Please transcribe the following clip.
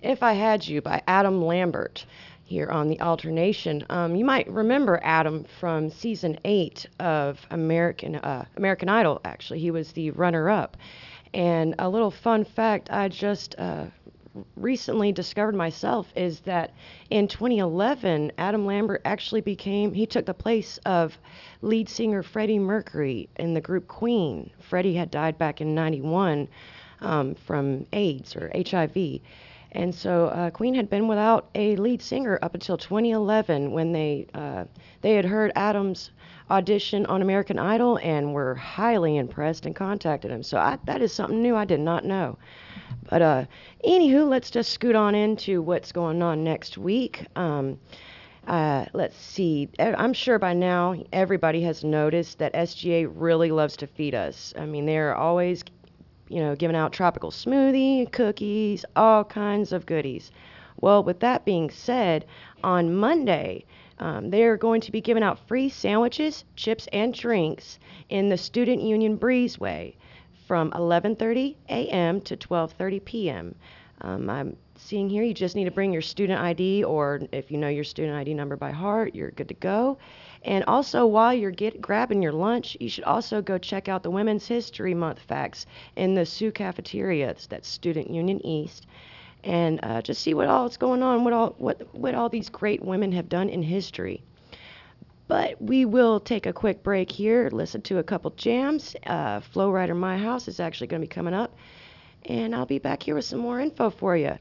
If I Had You by Adam Lambert here on the alternation. You might remember Adam from season 8 of American Idol. Actually, he was the runner-up. And a little fun fact I just recently discovered myself is that in 2011, Adam Lambert actually he took the place of lead singer Freddie Mercury in the group Queen. Freddie had died back in 91 from AIDS or HIV. And so Queen had been without a lead singer up until 2011 when they had heard Adam's audition on American Idol and were highly impressed and contacted him. So that is something new I did not know. But anywho, let's just scoot on into what's going on next week. Let's see. I'm sure by now everybody has noticed that SGA really loves to feed us. I mean, they're always, giving out tropical smoothie, cookies, all kinds of goodies. Well, with that being said, on Monday, they're going to be giving out free sandwiches, chips, and drinks in the Student Union Breezeway from 11:30 a.m. to 12:30 p.m. I'm seeing here you just need to bring your student ID, or if you know your student ID number by heart, you're good to go. And also, while you're grabbing your lunch, you should also go check out the Women's History Month facts in the Sioux Cafeteria. That's Student Union East. And just see what all is going on, what all these great women have done in history. But we will take a quick break here, listen to a couple jams. Flow Rider My House is actually going to be coming up. And I'll be back here with some more info for you.